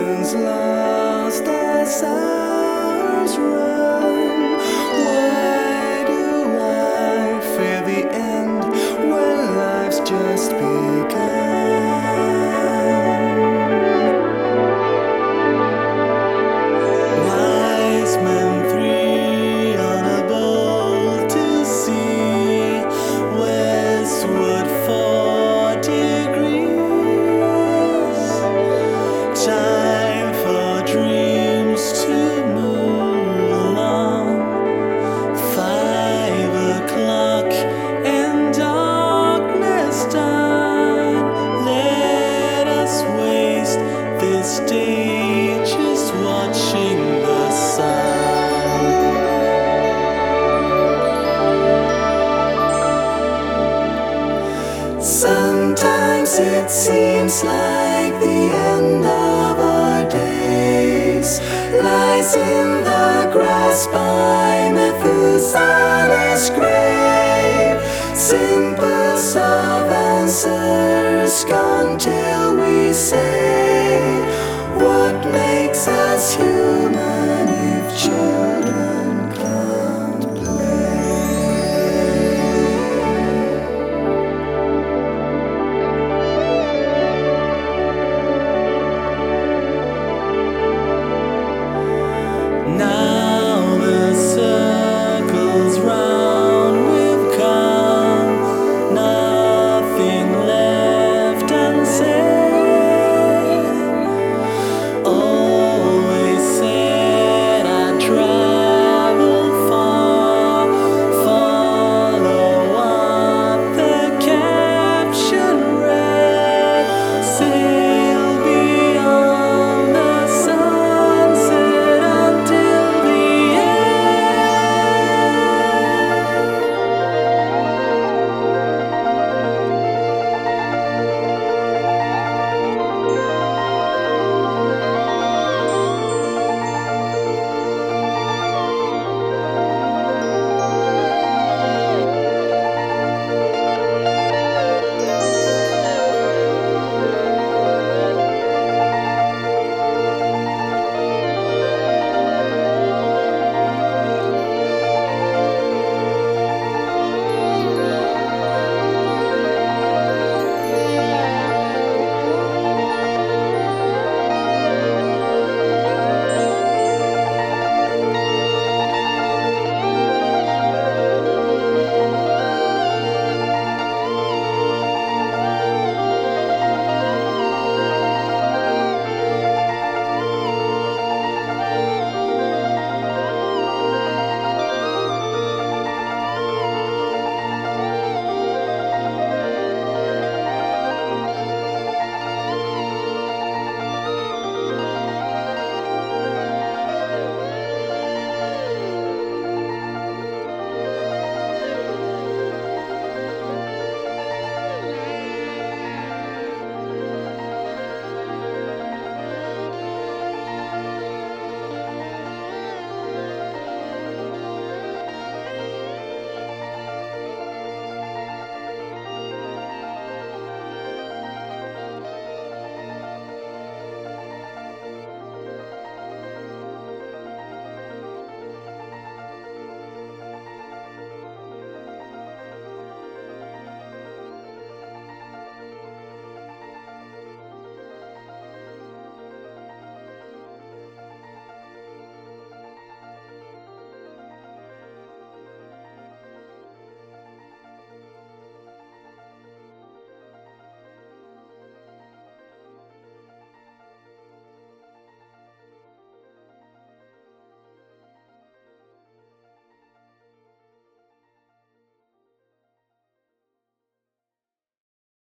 moon's lost as hours run. Why do I fear the end when life's just begun? Wise men three on a boat to sea, westward 4 degrees. Time for dreams to move along. 5 o'clock and darkness done. Let us waste this day just watching the sun. Sometimes it seems like the end of our days lies in the grass by Methuselah's grave. Symbols of answers gone till we say